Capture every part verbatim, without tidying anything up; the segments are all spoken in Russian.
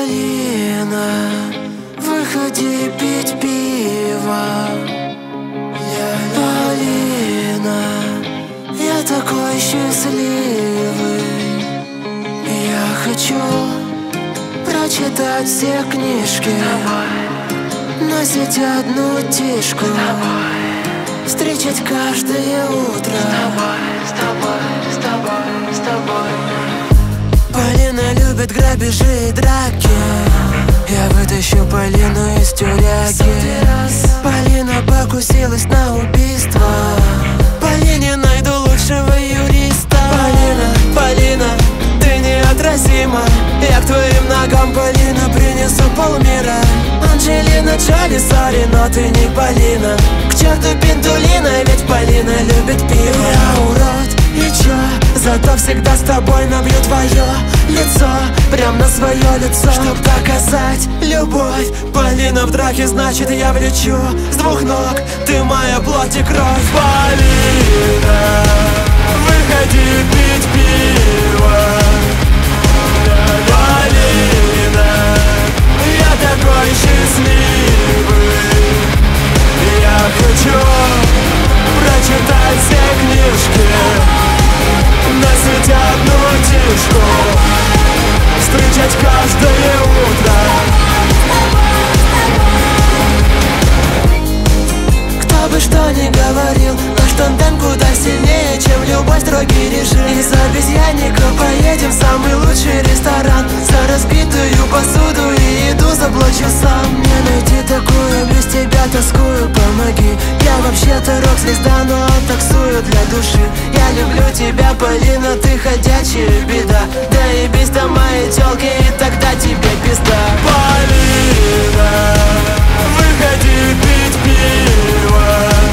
Полина, выходи пить пиво. Полина, я такой счастливый. Я хочу прочитать все книжки, носить одну тишку, встречать каждое утро. С тобой, с тобой, с тобой. Полина любит грабежи и драки. Я вытащу Полину из тюряги. Полина покусилась на убийство. Полине найду лучшего юриста. Полина, Полина, ты неотразима. Я к твоим ногам, Полина, принесу полмира. Анджелина Джоли, сори, но ты не Полина. К черту Пинтулина, ведь Полина любит пиво. Я урод, и чё? Зато всегда с тобой набью твое лицо, прям на свое лицо, чтоб доказать любовь. Полина в драке, значит я влечу с двух ног. Ты моя плоть и кровь. Полина, выходи пить пиво. Полина, я такой счастливый. Я хочу прочитать все книжки, носить одну тишку, встречать каждое утро. Кто бы что ни говорил, наш тандем куда сильнее, чем любой строгий режим. Из обезьянника поедем в самый лучший ресторан. За разбитую посуду и еду заплачу сам. Мне найти такую, без тебя тоскую, помоги. Я вообще-то рок-звезда, но таксую для души. Я люблю тебя, Полина, ты ходячая беда. Да и без там моей тёлки, и тогда тебе пизда. Полина, выходи пить пиво.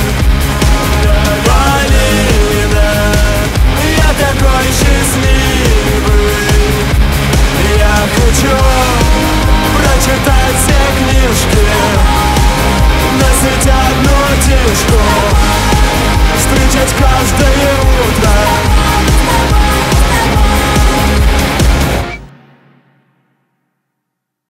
Полина, я такой счастливый. Я хочу прочитать все книжки, носить одну тишку, встречать каждое